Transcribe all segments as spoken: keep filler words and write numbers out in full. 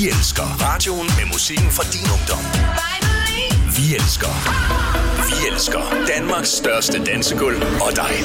Vi elsker radioen med musikken fra din ungdom. Vi elsker. Vi elsker Danmarks største dansegulv og dig.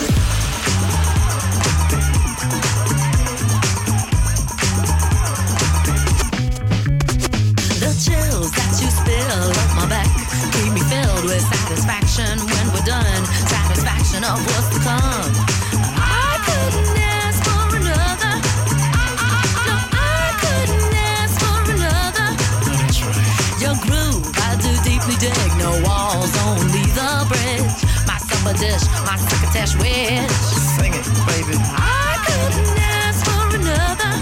The chills that you spill up my back keep me filled with satisfaction when we're done. Satisfaction of what's to come. I couldn't ask for another. No, I couldn't ask for another. That's right. Your groove, I do deeply dig. No walls, only the bridge. My supper dish, my succotash wish. Sing it, baby. I couldn't ask for another.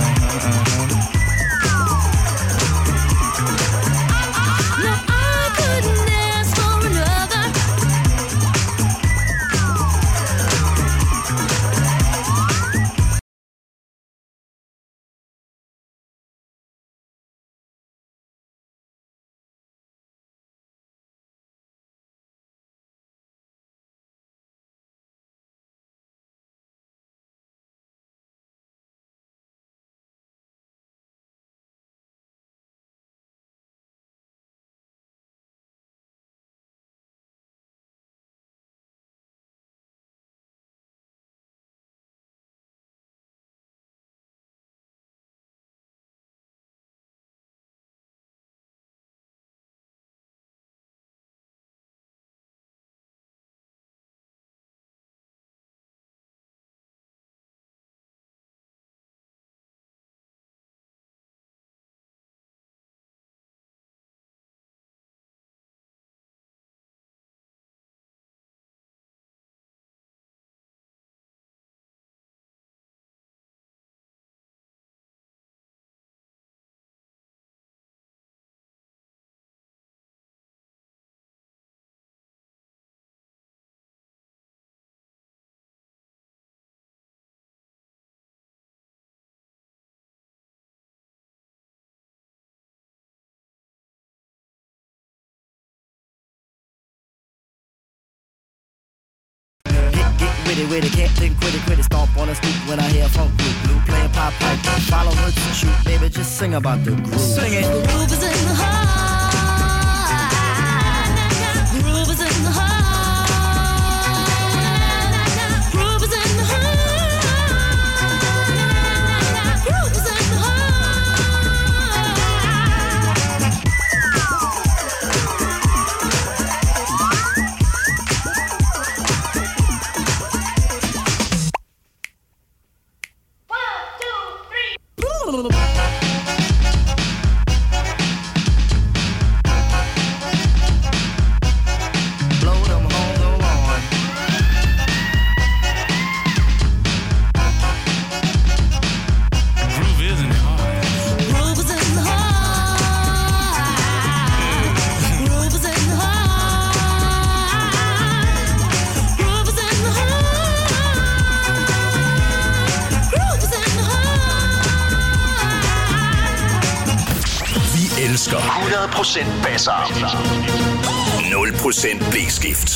With it, with it, can't think, quit it, quit it, stomp on a stoop when I hear funk blue, blue, playing pop pipe, follow her to shoot, baby, just sing about the groove. Sing it. The groove is in the heart. The groove is in the heart. Groove is in the heart. Groove is in the heart. hundrede procent basser. nul procent blæskift.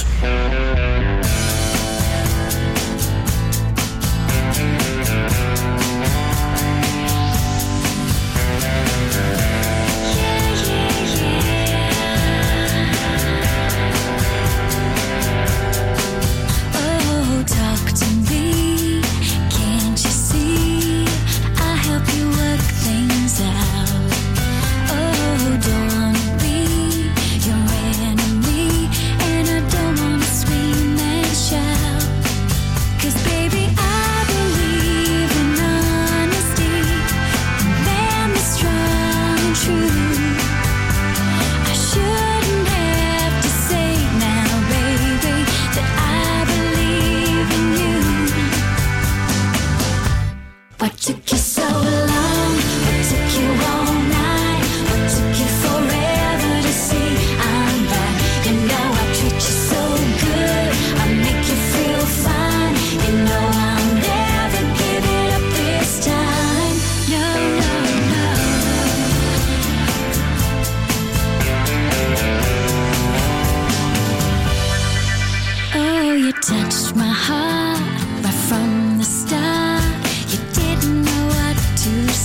touched my heart right from the start. You didn't know what to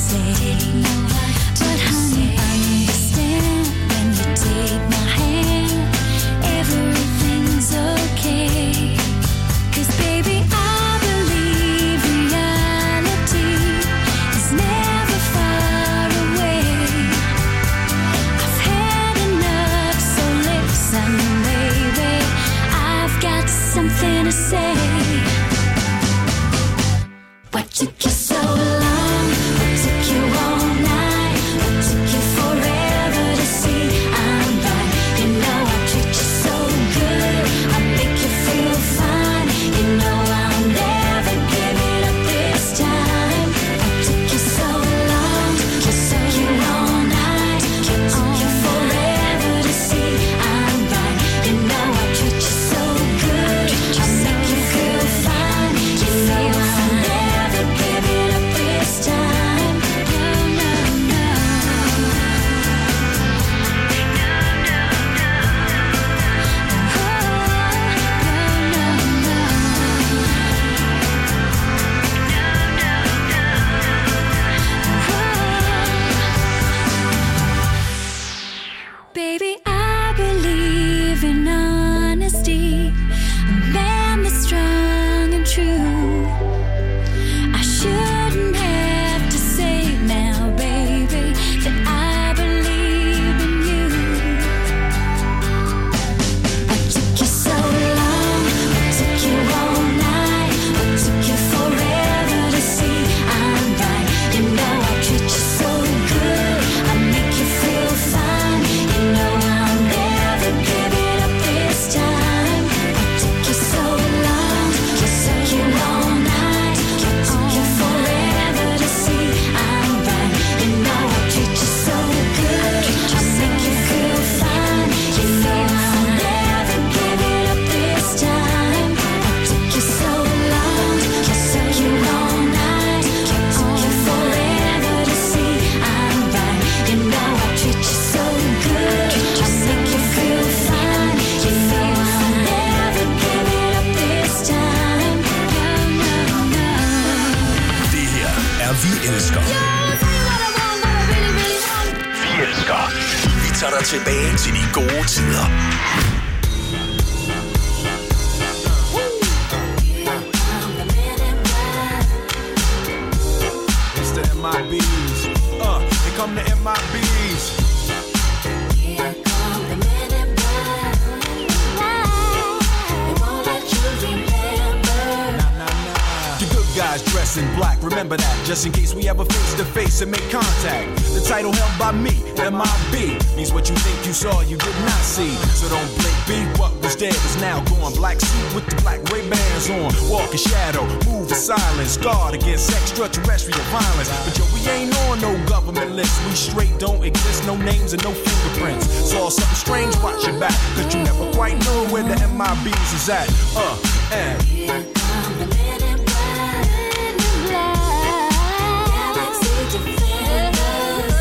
tager dig tilbage til de gode tider. It's the M I B's. Uh, here come the M I B's. Here come the men in black. They won't let you remember. Nah, nah, nah. The good guys dress in black. Remember that, just in case we ever face to face and make contact. The title held by me, M I B, means what you think you saw, you did not see. So don't blink, be what was dead is now gone. Black suit with the black Ray-Bans on. Walk in shadow, move in silence. Guard against extraterrestrial violence. But yo, we ain't on no government list. We straight don't exist, no names and no fingerprints. Saw something strange, watch your back, cause you never quite know where the M I B's is at. Uh, and here come the men in black. Men in black. Galaxy defenders.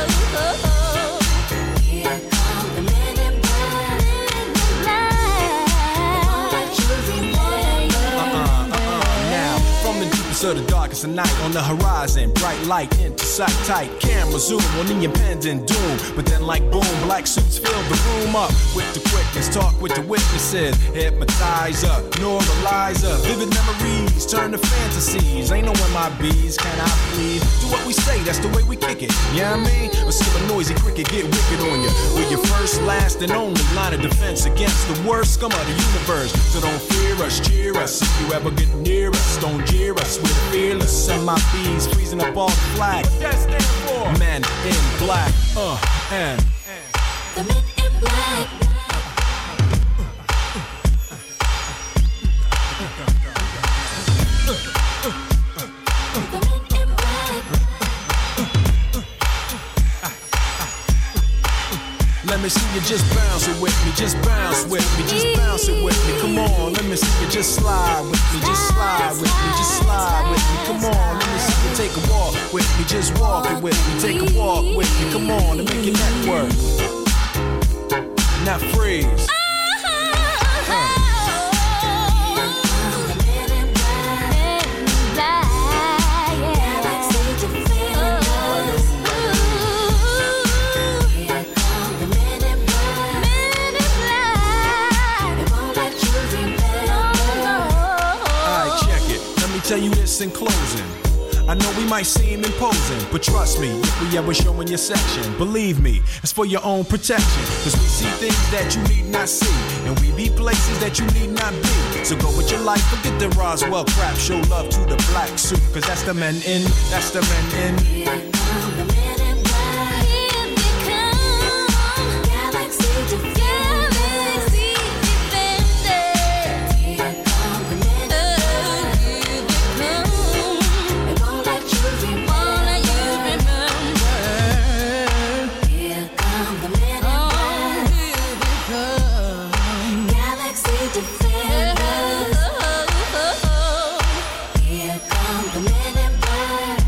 Here come the men in black. Men in black. They won't let you remember. Uh-uh, uh-uh, now, from the deepest of the darkest of night, on the horizon, bright light into sight tight. Camera zoom on the impending doom. But then like boom, black suits fill the room up with the quickness. Talk with the witnesses. Hypnotizer, neuralizer. Vivid memories turn to fantasies. Ain't no M I B's, can I please? Do what we say, that's the way we kick it. You know what I mean? Or see a noisy cricket get wicked on you. We're your first, last, and only line of defense against the worst scum of the universe. So don't fear us, cheer us. If you ever get near us, don't jeer us. We're fearless. M I B's freezing up all the flag. What that stand for? Men in black. Uh, and the men in black. Let me see you just bounce it with me, just bounce with me, just bounce it with me. Come on, let me see you just slide with me, just slide with me, just slide with me. Come on, let me see you take a walk with me, just walk it with me, take a walk with me. Come on, and make your neck work. Now freeze. Tell you this in closing. I know we might seem imposing, but trust me, if we ever show in your section, believe me, it's for your own protection. Cause we see things that you need not see, and we be places that you need not be. So go with your life, forget the Roswell crap, show love to the blacks suit, cause that's the men in, that's the men in. Here come the men in black. Here they come. Galaxy defenders. Galaxy defenders. Here come the men in black. Here they come. They won't let you remember. Won't let you remember. Here come the men in black. Here they come. Galaxy defenders. Here come the men in black.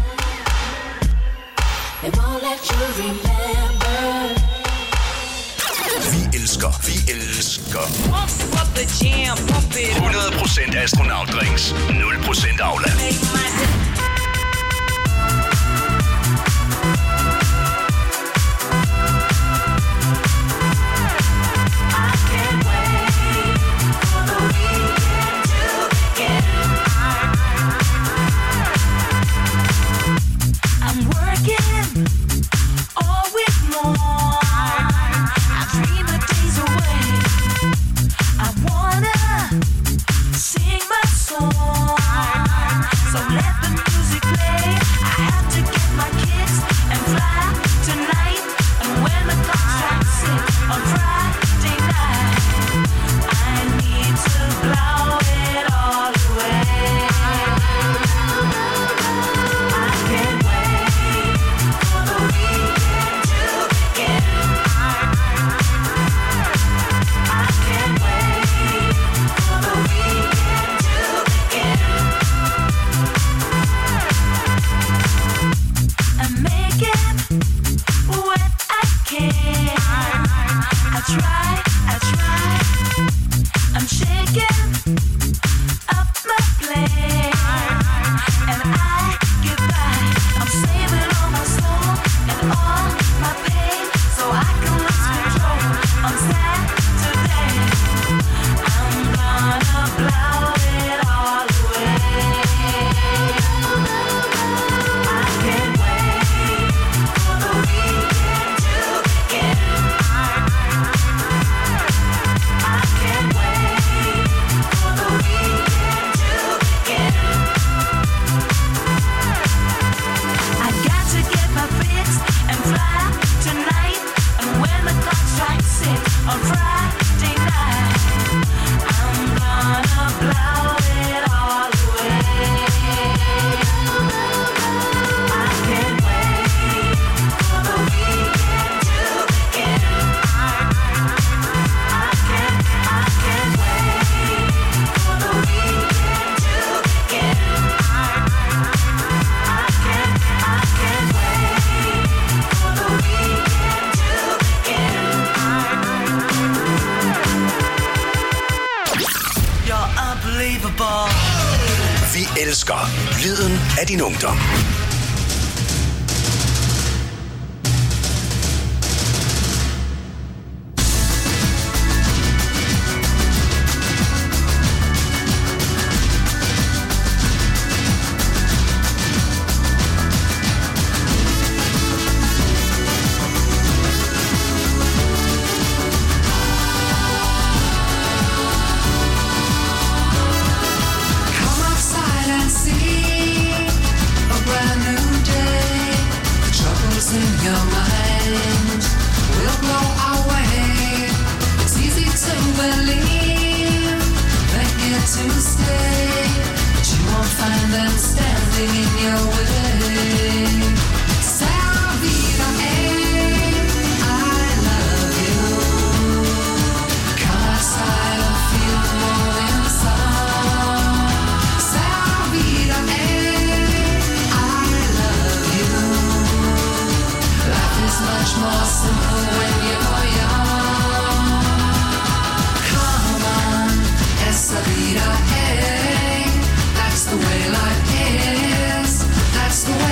They won't let you remember. Vi elsker, vi elsker Pump up the jam, pump it up. hundrede procent astronautdrinks, nul procent Aula. Make my I'm working all week long. I dream the days away. I wanna sing my song. So let the music play. I have to get my kids and fly tonight. And when the clock strikes six on Friday night, I need to blow it all away. I can't wait for the weekend to begin. I can't wait for the weekend to begin. I'm making what I can. I try, I try. I'm shaking up my plane, and I get by. I'm saving all my soul and all my pain, so I can lose control on Saturday. I'm gonna blow it all away. I can't wait for the weekend to begin. I can't wait for the weekend to begin. I got to get my fix and fly tonight. And when the clock strikes six on Friday night, I'm gonna blow it all away. I can't wait for the weekend to begin. I can't, I can't wait for the weekend to begin. I can't, I can't wait for the weekend to begin. You're unbelievable. Vi elsker lyden af din ungdom. Come outside and see a brand new day. The troubles in your mind will blow away. It's easy to believe they're here to stay, but you won't find them standing in your way. Salvita, I love you. Come outside and feel the morning sun. Salvita, I love you. Life is much more simple when you're young. Come on, esa vida, hey. That's the way life is. That's the way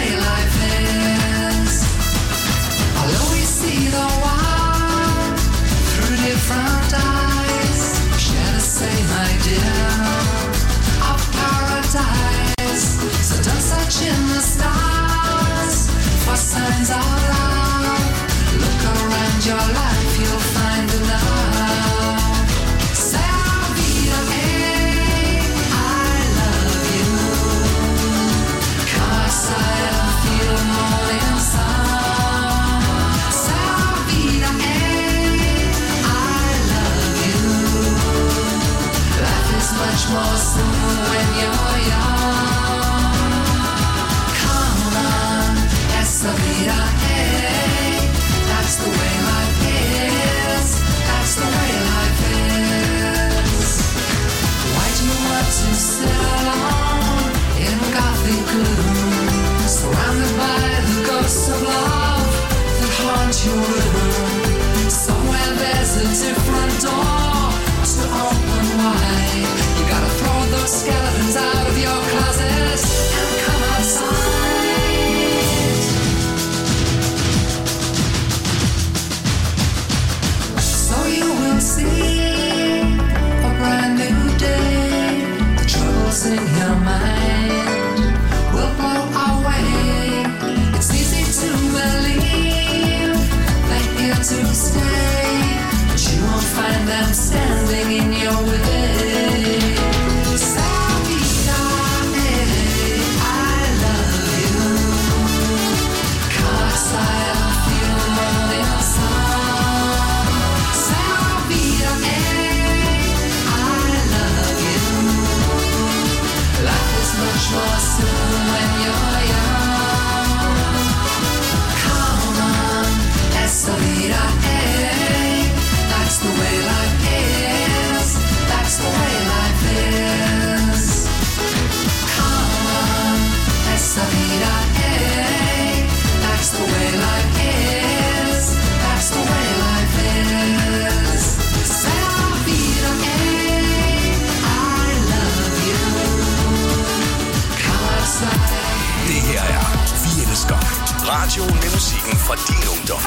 her er Vi Elsker. Radioen med musikken fra din ungdom.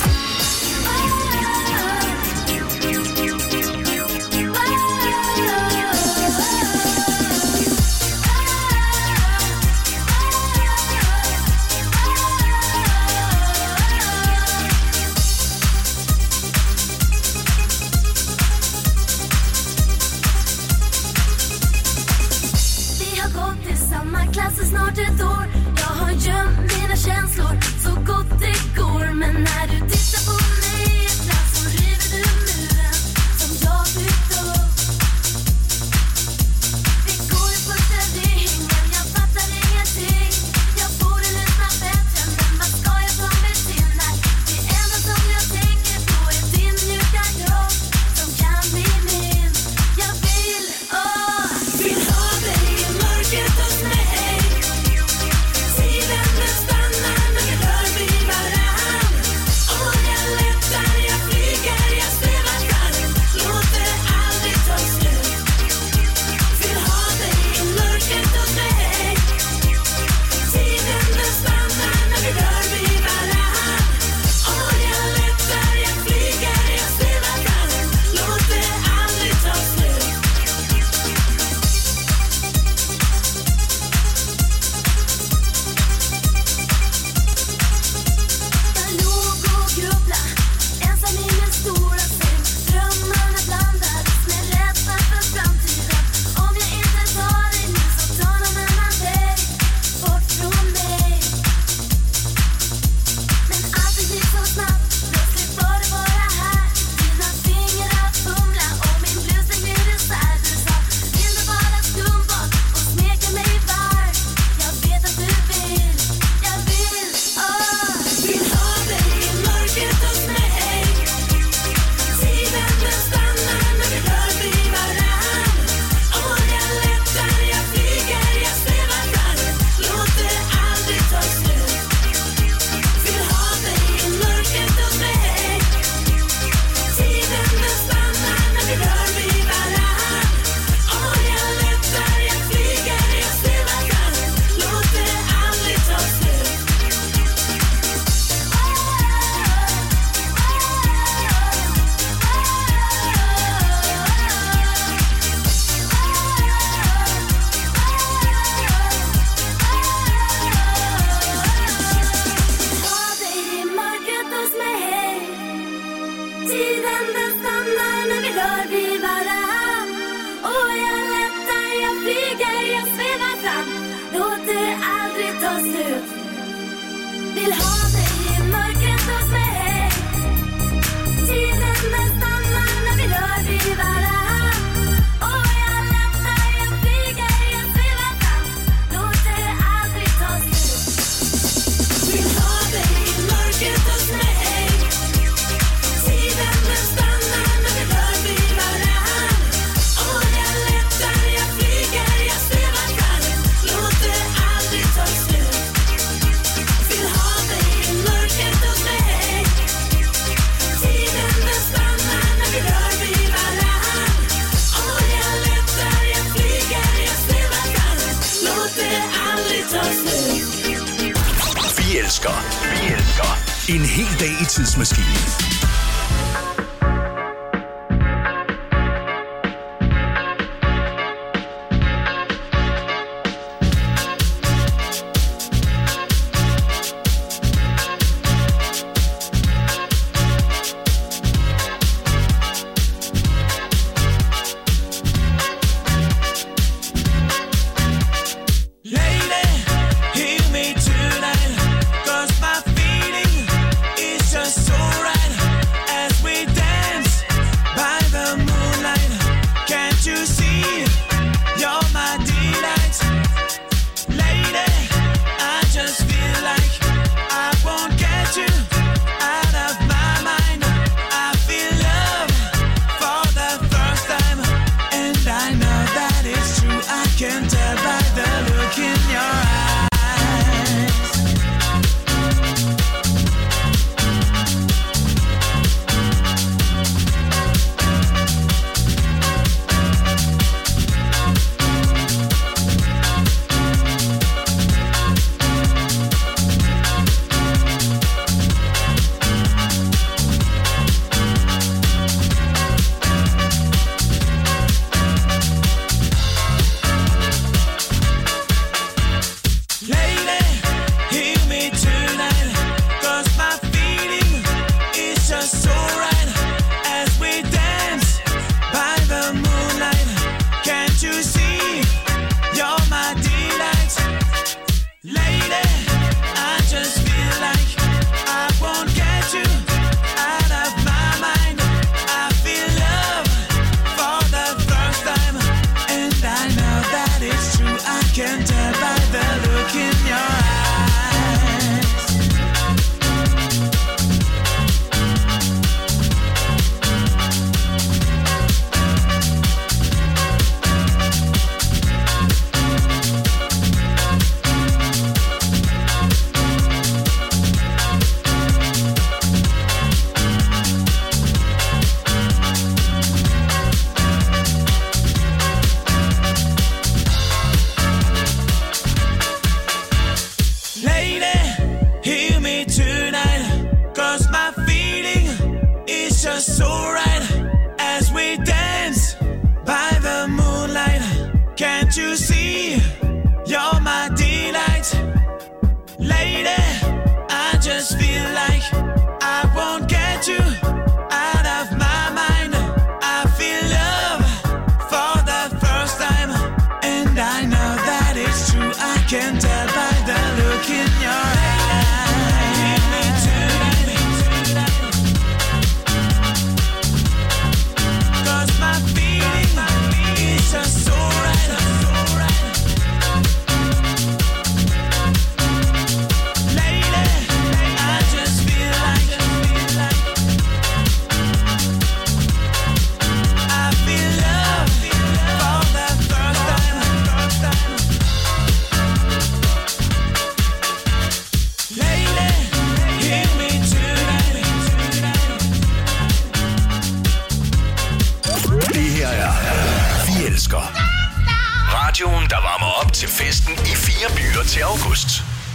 Klass snart ett år. Jag har gömt mina känslor så gott det går. Men när du tittar på mig ibland så river du muren som jag byggt upp. Vi går i första ringen, jag fattar ingenting. Jag borde lyssna bättre, men vad ska jag ta mig till när det enda som jag tänker på är din mjuka kropp som kan bli min. Jag vill, åh, vill ha dig i mörkret hos mig. En hel dag i tidsmaskinen. Hear me tonight, 'cause my feeling is just so right. Lady, hear me tonight, 'cause my feeling is just so right. As we dance by the moonlight, can't you see you're my delight? Lady, I just feel like I won't get you out of my mind. I feel love for the first time, and I know that it's true. I can tell by the look in your eye. Hit me tonight, 'cause my feeling is just so right, so right. Lady, I just feel like I feel love for the first time. Lady, hear me tonight. Det her er Vi Elsker. Radioen, der varmer op til festen i fire byer til august.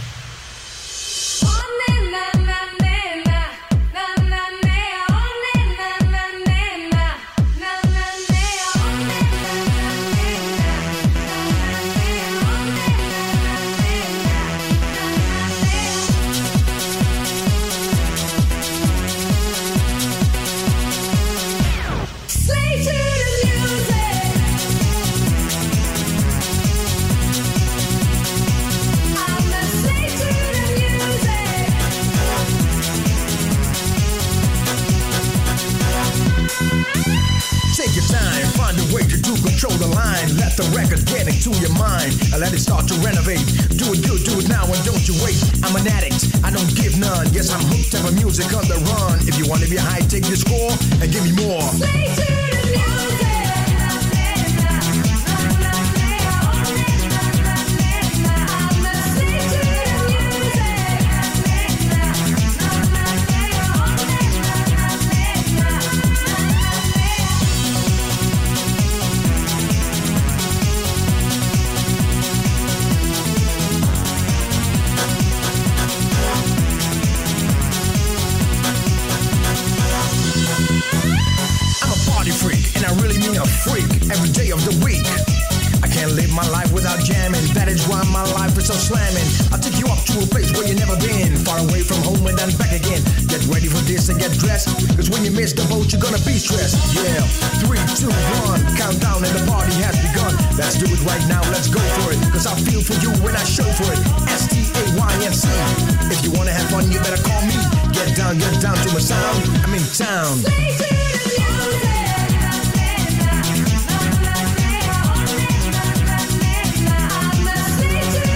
Slave to the music. I'm a slave to the music. Take your time, find a way to do control the line. Let the record get into your mind and let it start to renovate. Do it good, do it now and don't you wait. I'm an addict, I don't give none. Yes, I'm hooked up on music on the run. If you want to be high, take your score and give me more. Slave to the music. I'm a slave to the I'm a party freak, and I really mean a freak every day of the week. I can't live my life without jamming. That is why my life is so slamming. I'll take you up to a place where you've never been, far away from home and then back again. Get ready for this and get dressed, cause when you miss the boat, you're gonna be stressed. Yeah, three, two, one, countdown and the party has begun. Let's do it right now, let's go for it, cause I feel for you when I show for it. S T A Y N C. If you wanna have fun, you better call me. Get down, get down to my sound. I'm in town. Slave to the music. I'm a slave to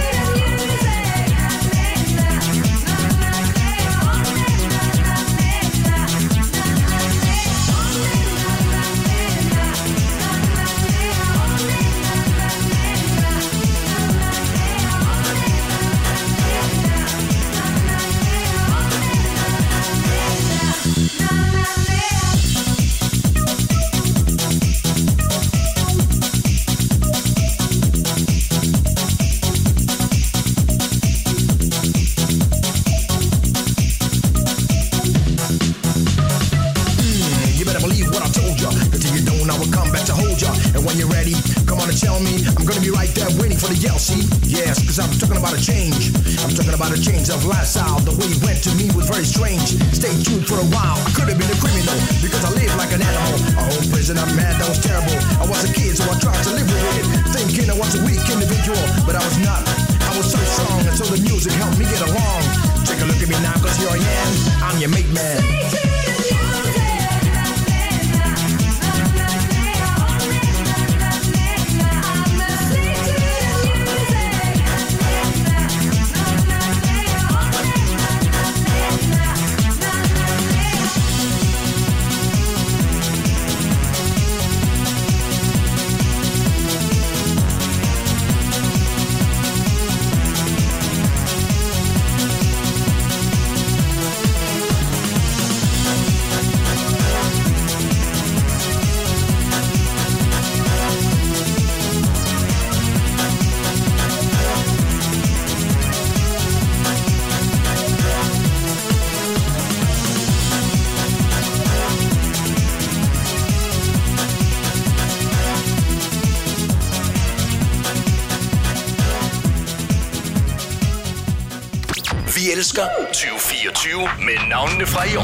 You better believe what I told ya. Until you don't, I will come back to hold ya. And when you're ready, come on and tell me. I'm gonna be right there waiting for the yell, see? Yes, cause I'm talking about a change. I'm talking about a change of lifestyle. The way it went to me was very strange. Stay tuned for a while. I could have been a criminal because I live like an animal. A home prison, I'm mad, that was terrible. I was a kid, so I tried to live with it. Thinking I was a weak individual, but I was not. I was so strong until the music helped me get along. Take a look at me now, cause here I am. I'm your mate man. Vi elsker tyve fireogtyve med navnene fra i år.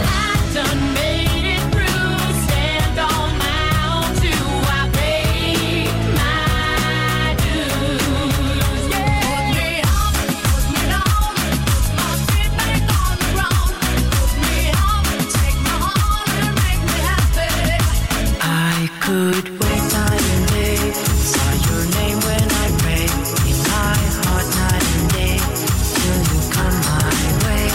Could wait night and day, saw your name when I pray, in my heart night and day, till you come my way.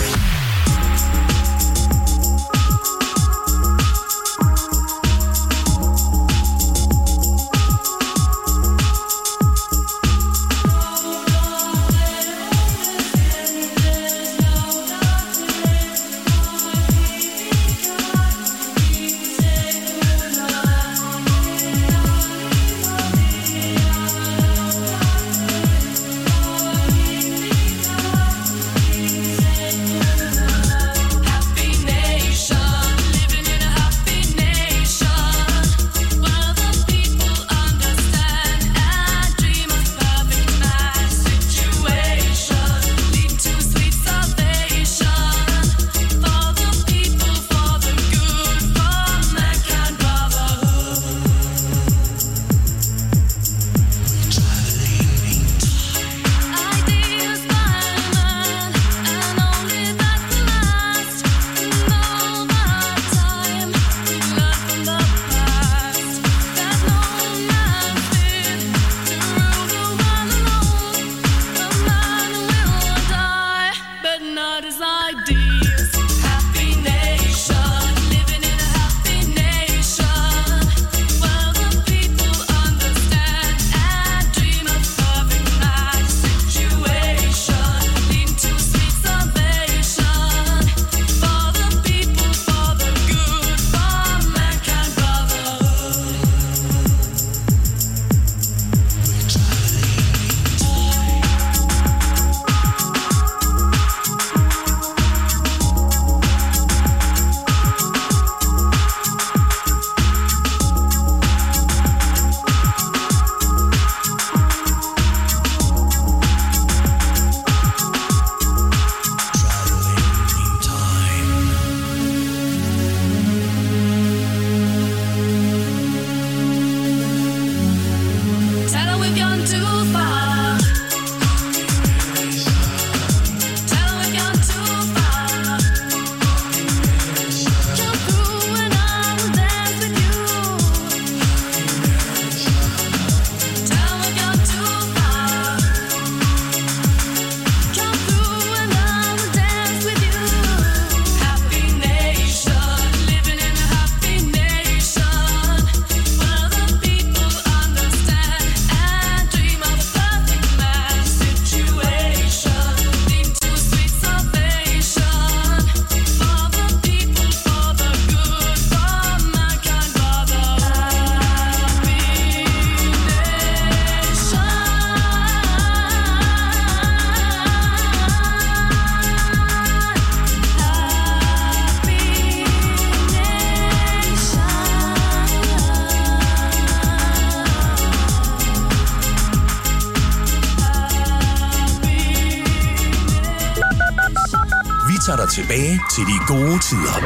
tager dig tilbage til de gode tider.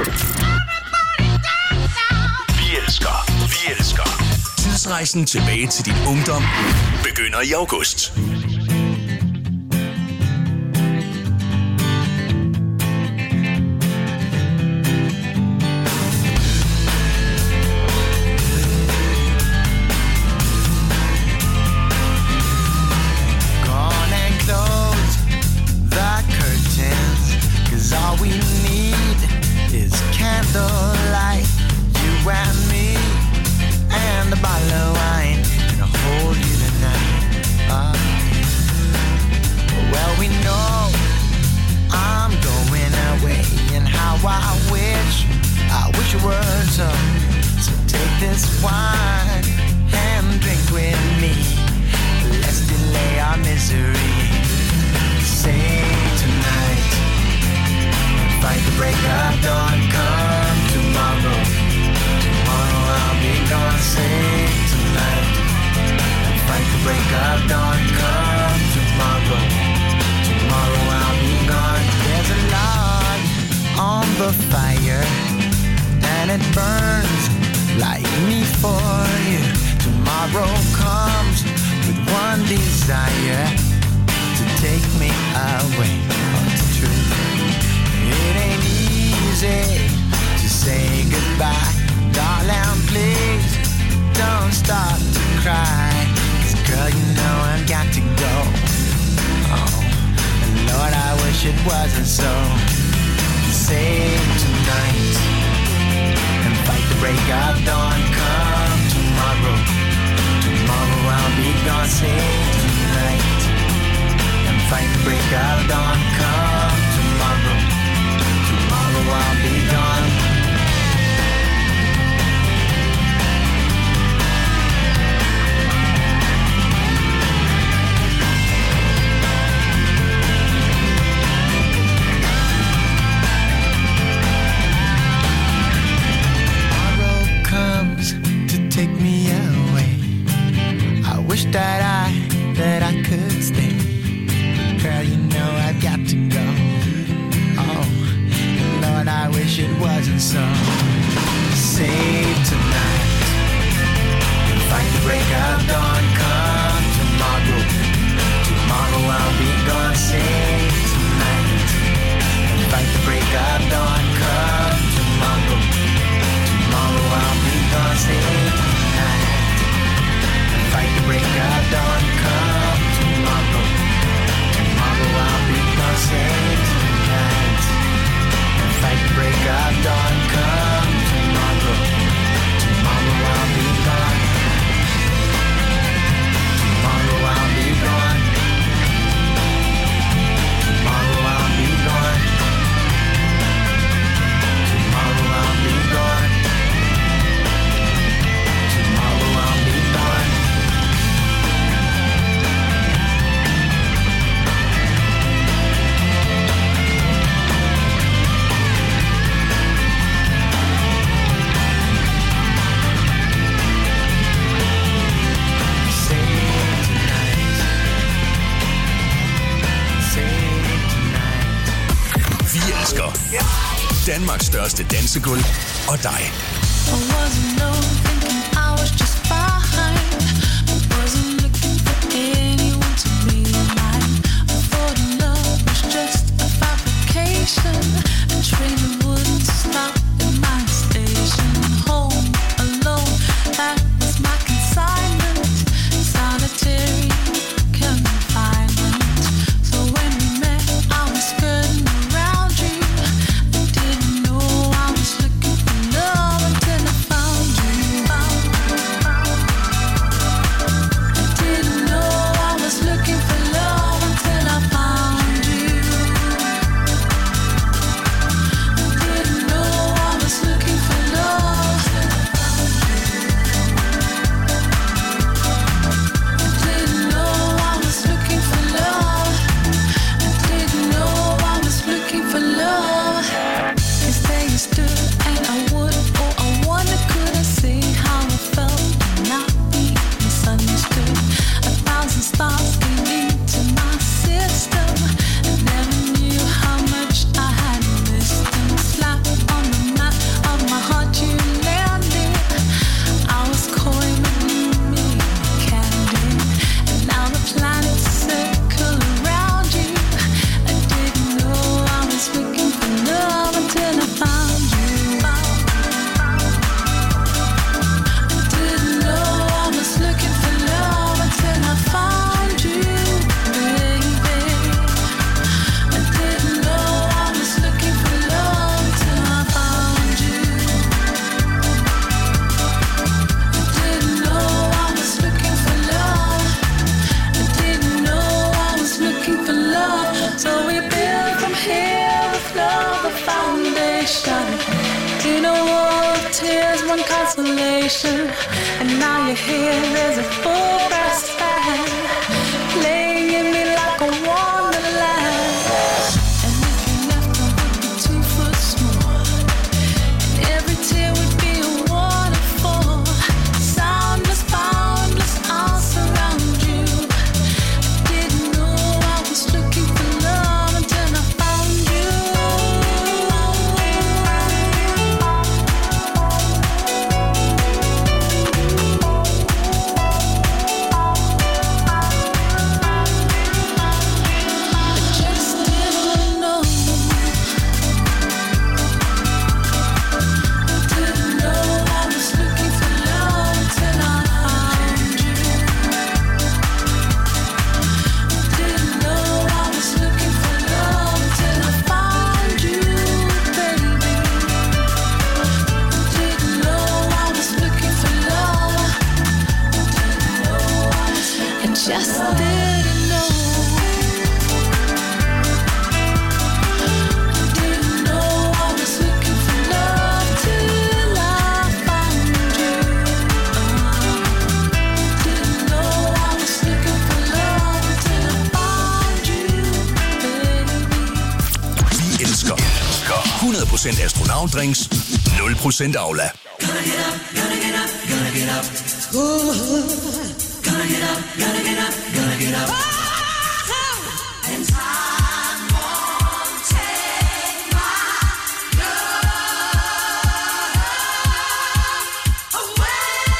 Vi elsker, vi elsker. Tidsrejsen tilbage til din ungdom begynder i august. Break up, dawn, come tomorrow. Tomorrow I'll be gone. and it burns like me for you. Tomorrow comes with one desire to take me away. Oh, it's true. It ain't easy to say goodbye. Darling, please don't start to cry. 'Cause girl, you know I've got to go. Oh, and Lord, I wish it wasn't so. Save tonight and fight the break of dawn. Come tomorrow, tomorrow I'll be gone. Save tonight and fight the break of dawn. Come tomorrow, tomorrow I'll be gone. Take me away. I wish that I, that I could stay. Girl, you know I've got to go. Oh, Lord, I wish it wasn't so. Save tonight and fight the break of dawn. Come tomorrow, tomorrow I'll be gone. Save tonight and fight the break of dawn. Come tomorrow, tomorrow I'll be gone. Save fight the break of dawn. Come tomorrow, tomorrow I'll be gone. Save tonight and fight the break of dawn. Come tomorrow, tomorrow I'll be gone. Tomorrow I'll be gone. Tomorrow I'll be gone. Tomorrow I'll be gone. Tomorrow I'll be gone. Vi elsker Danmarks største dansegulv og dig. I wasn't no thinking I was just fine. I wasn't looking for anyone to be mine. I thought love was just a fabrication. A train that wouldn't stop at my station. Home alone, that was my consignment. Solitary confinement. So when we met, I was skirting around you. I didn't know I was looking for love until I found you. I didn't know I was looking for love until I found you. I didn't know I was looking for love. I didn't know I was looking for love. I didn't know I was looking for love. 'Cause there you stood and I would, oh I wonder could I say how I felt and not be misunderstood. A thousand stars came into my system. I never knew how much I had missed them. Slap on the map of my heart you landed. I was coy but you made me candid. And now the planets circle around you. I didn't know I was looking for love until I found you. I didn't know I was looking for love until I found you, baby. I didn't know I was looking for love until I found you. I didn't know I was looking for love. I didn't know I was looking for love. So we build from here with love a foundation. In a world of tears, one consolation. And now you're here, there's a full brass band playing in me like a wonderland. And if you left, I would be two foot small. And every tear would be a waterfall. Soundless, boundless, I'll surround you. I didn't know I was looking for love until I found you. I hundrede procent astronautdrinks, nul procent Aula. Gonna get up, gonna get up, gonna get up. Ooh, gonna get up, gonna get up, gonna get up. Oh, and time won't take my love away.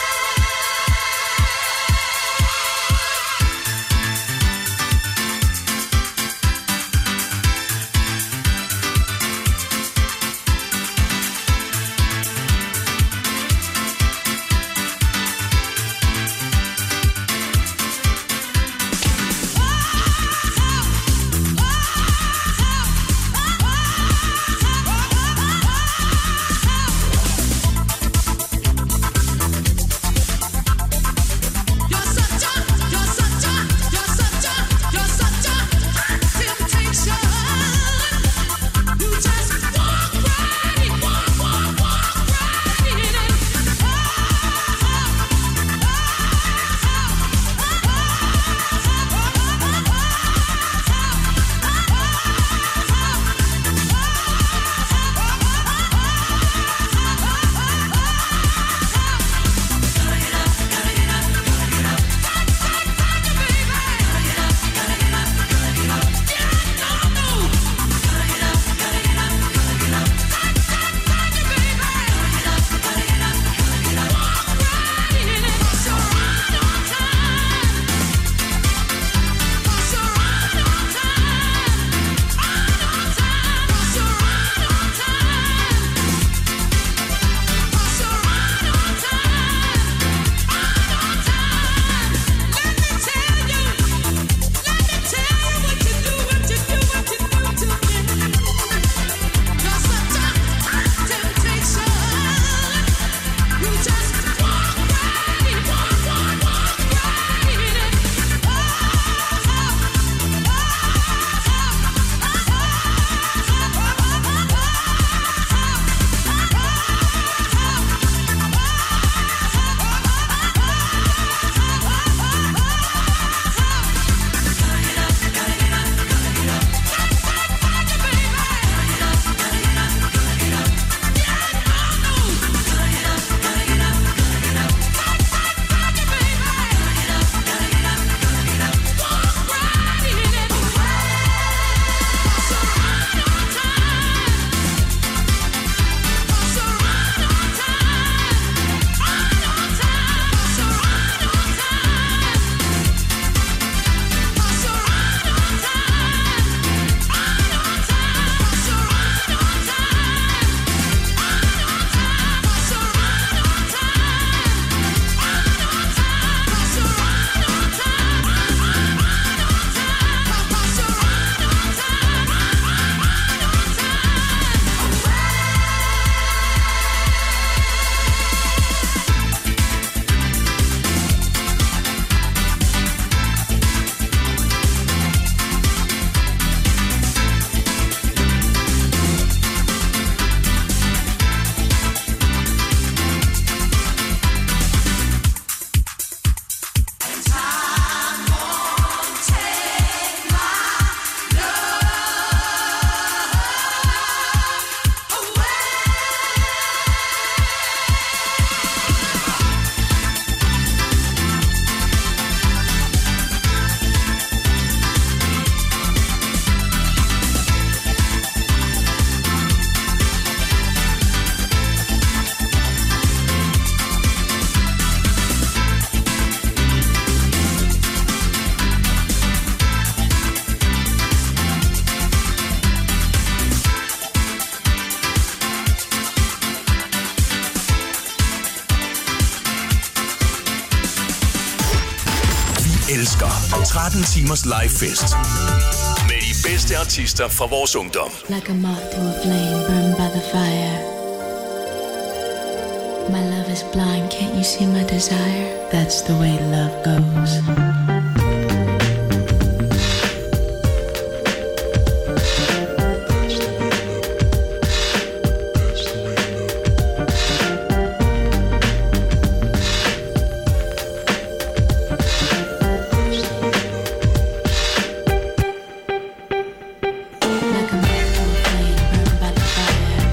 elsker tretten timers live fest med de bedste artister fra vores ungdom. Like a moth to a flame burned by the fire. My love is blind, can't you see my desire? That's the way love goes. Like a moth to a flame burned by the fire.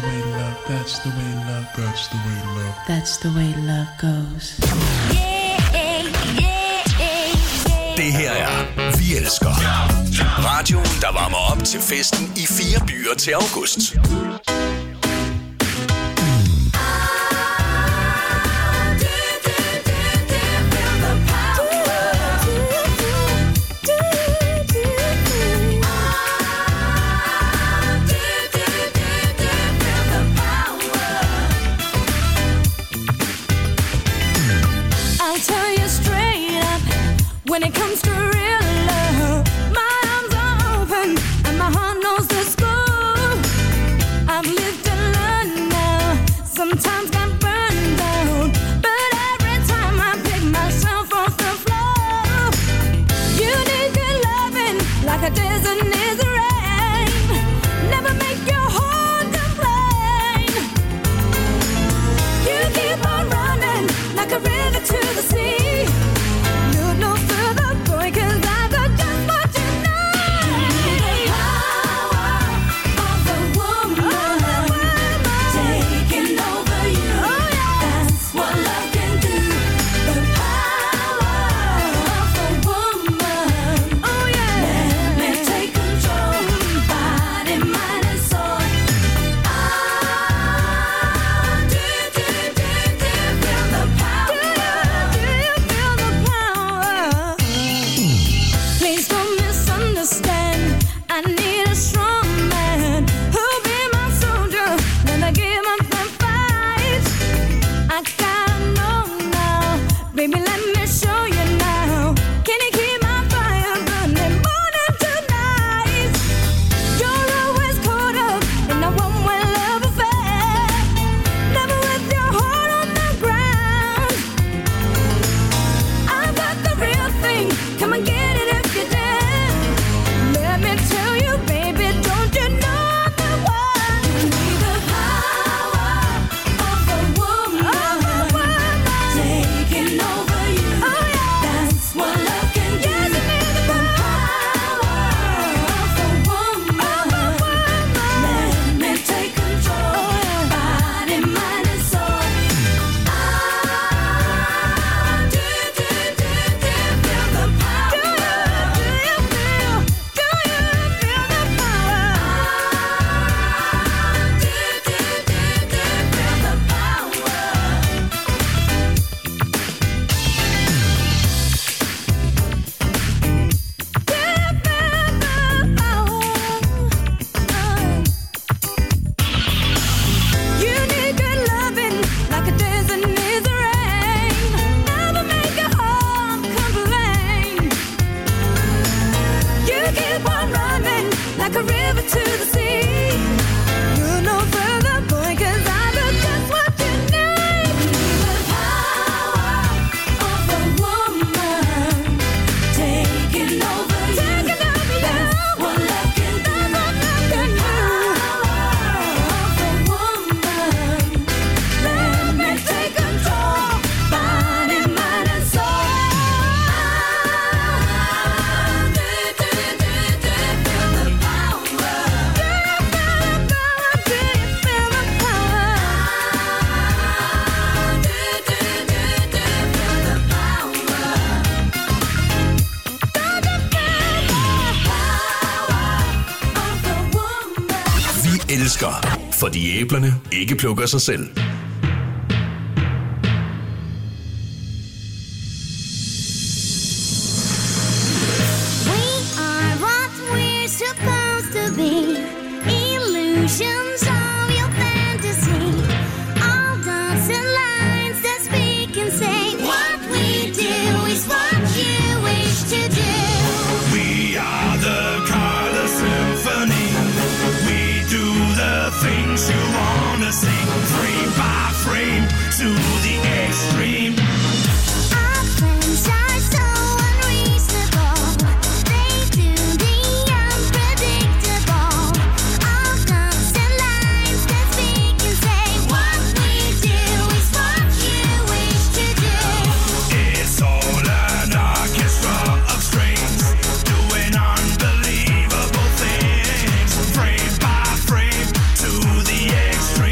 way love, that's the way love, that's the way love. That's the way love goes. Det her er Vi Elsker. Radioen, der varmer op til festen i fire byer til august. When it comes to real love, my arms are open and my heart knows the score. I've lived and learned now, sometimes got burned down, but every time I pick myself off the floor. You need good loving like a desert needs the rain. Never make your heart complain. You keep on running like a river to the sea. Look no further, boy, 'cause I got just what you need. The power of a woman taking over you. That's what love can do. The power of a woman. Oh yeah, let me take control, body, mind and soul. Ah, do do do do, feel the power. Do you feel the power? Please don't misunderstand. I need a strong man who'll be my soldier. Never give up the fight. I gotta know now, baby. Let me show you now. Can you keep my fire burning morning to night? You're always caught up in a one-way love affair. Never with your heart on the ground. I've got the real thing. Come and get it if you dare. Let me tell you, baby, don't you know I'm the one? The power of a woman taking over you. Oh yeah, that's what love can do. The power of a woman. Let me take control, body, mind and soul. Ah, do do do do, feel the power. Do you feel? Do you feel the power? Do do do do, feel the power. You need good loving like a desert needs the rain. Never make your heart complain. You keep on running like a river to the sea. You're no further, boy, 'cause I got just what you need. The power of a woman taking over you. That's what love can do. The power of a woman. Let me take control, body, mind and soul. Do do do do, feel the power. Do you feel the power? Do you feel the power? Do do do do, feel the power. Don't you feel the power of a woman? Vi elsker, fordi æblerne ikke plukker sig selv. We are what we're supposed to be. Illusions of your fantasy. All dots and lines that speak and say what we do is what you wish to do. We are the color symphony. We do the things you wanna sing, frame by frame to the extreme. Our friends are so unreasonable. They do the unpredictable. All dots and lines that speak and say what we do is what you wish to do. It's all an orchestra of strings, doing unbelievable things, frame by frame to the extreme.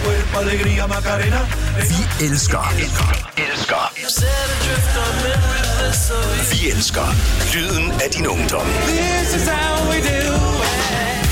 cuerpo, alegría, Macarena. Vi elsker. Elsker. Vi elsker lyden af din ungdom. This is how we do it.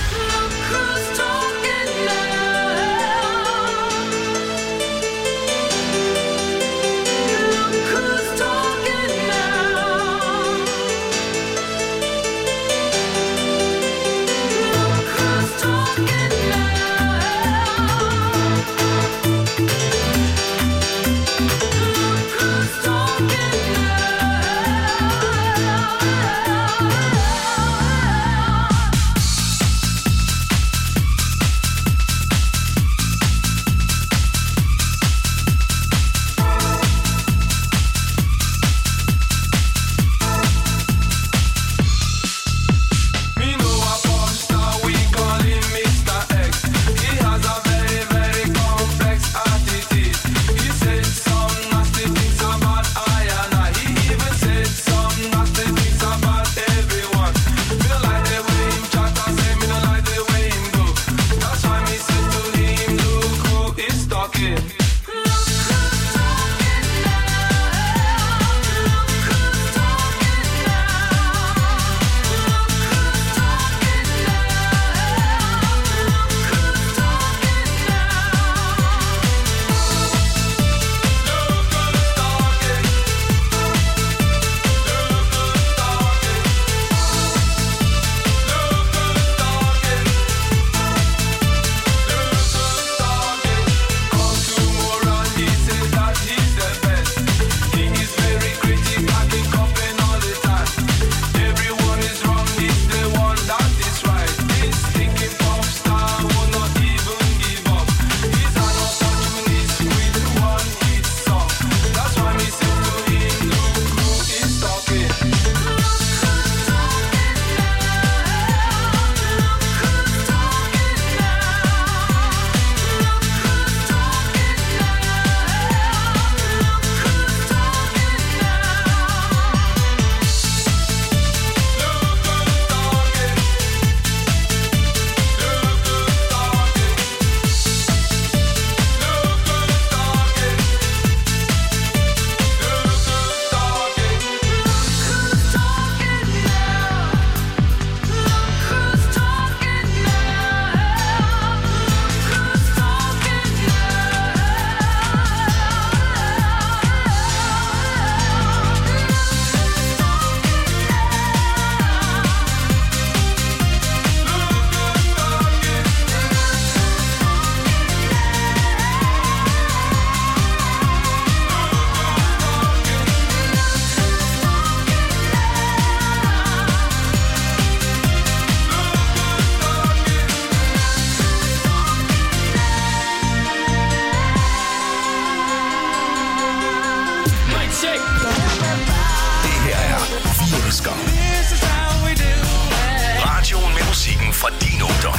fra din ungdom.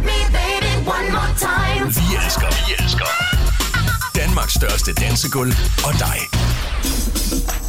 Vi elsker, vi elsker Danmarks største dansegulv og dig.